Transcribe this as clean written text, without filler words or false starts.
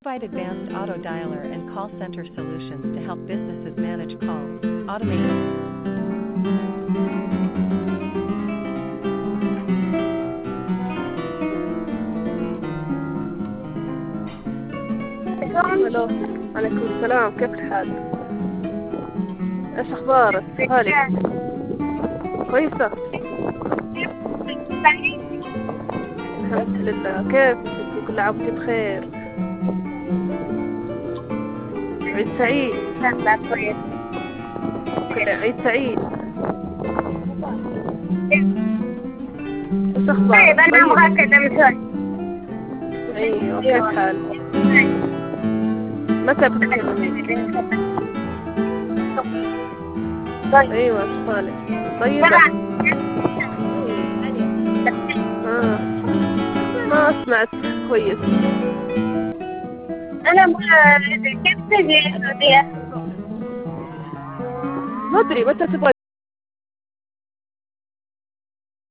provide advanced auto dialer and call center solutions to help businesses manage calls, automate. الو، عليكم السلام، كيف الحال؟ ايش اخبارك؟ هاني كويسة؟ الحمد لله. كيف انت؟ كل عام وانت بخير. عيد سعيد. عيد سعيد. ايش اخبارك؟ طيب انا مؤكدة مثال. ايوه، كيف حالك؟ متى بتتكلمي؟ ايوه، ايش مالك؟ طيبة؟ ما سمعت كويس. انا كيف تجي السعودية؟ ما ادري متى تبغى